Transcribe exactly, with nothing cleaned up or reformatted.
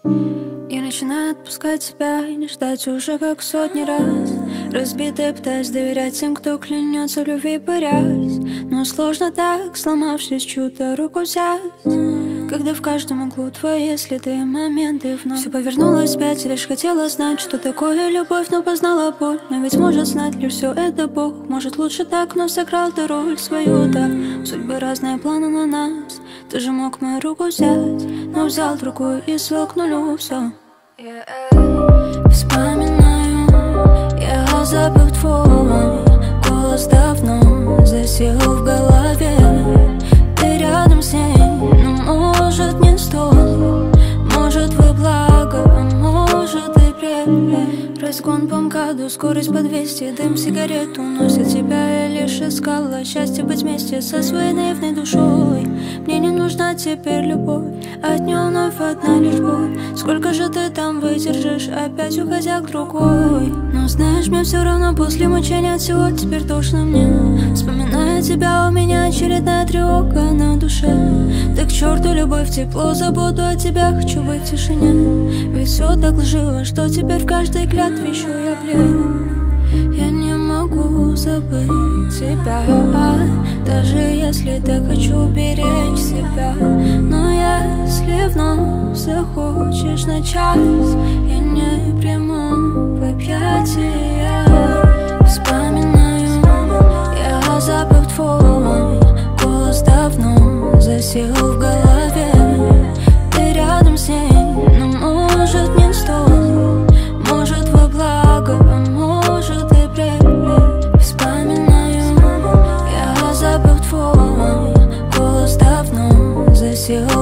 Я начинаю отпускать себя и не ждать уже как сотни раз. Разбитая, пытаюсь доверять тем, кто клянется в любви, борясь. Но сложно так, сломавшись, чью-то руку взять, когда в каждом углу твои следы, моменты вновь. Все повернулось вспять, лишь хотела знать, что такое любовь, но познала боль. Но ведь может знать лишь все это Бог. Может лучше так, но сыграл ты роль свою, да. Судьбы разные, планы на нас. Ты же мог мою руку взять, но взял другую и свел к нулю все. Вспоминаю, я запах твой, голос давно засел в голове. Ты рядом с ней, но может не стоит. Может вы благо, а может и бред. Разгон по МКАДу, скорость по двести, дым сигарет уносит тебя. Я лишь искала счастье быть вместе со своей наивной душой. Мне не нужна теперь любовь, от нее вновь одна лишь боль. Сколько же ты там выдержишь, опять уходя к другой? Но знаешь, мне все равно после мучения от всего теперь тошно мне. Вспоминая тебя, у меня очередная тревога на душе. Да к черту любовь, тепло, заботу от тебя, хочу быть в тишине. Ведь все так лживо, что теперь в каждой клятве еще я плюю. Я не могу забыть тебя, даже если так хочу беречь себя. Но если вновь захочешь начать, я не приму в объятия. Вспоминаю, я запах твой, голос давно засел в голове. Ты рядом с ней, но может не стоит. Может во благо, а может и бред. Вспоминаю, я запах твой, голос давно засел